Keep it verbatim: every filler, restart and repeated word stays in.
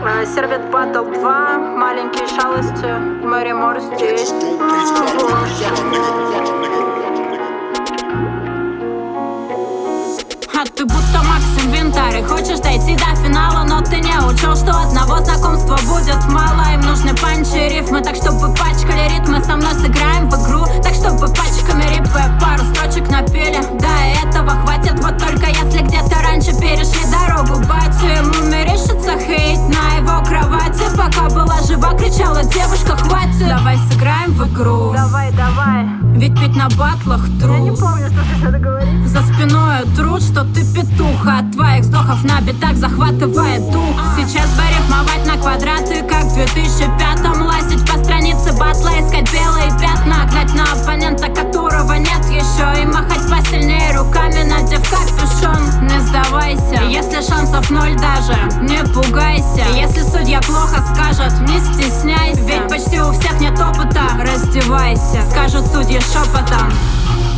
Сервет Батл два, маленькие шалости, Мэри Мор здесь. А ты будто Макс Инвентарь, хочешь дойти до финала, но ты не учел, что одного знакомства будет мало. Им нужны панчи и рифмы, так чтобы пачкали ритмы. Со мной сыграем в игру, так чтобы пачками рипы пару строчек напели. Да, и этого хватит, вот только если где-то раньше перешли дорогу батю. Ему мерещится хейт на его кровати. Пока была жива, кричала девушка, хватит. Давай сыграем в игру. Давай, давай. Ведь петь на батлах труд. Я не помню, что ты надо говорить. За спиной труд, что ты петух. От твоих вздохов на битах захватывает дух. Сейчас бы рифмовать на квадраты, как в две тысячи пятом. Лазить по странице батла, искать белые пятна. Гнать на оппонента, которого нет еще. И махать посильнее руками, надев капюшон. Не сдавайся, если шансов ноль даже, не пугайся. Если судья плохо скажет, не стесняйся. Ведь почти у всех нет опыта, раздевайся, скажут судьи шепотом.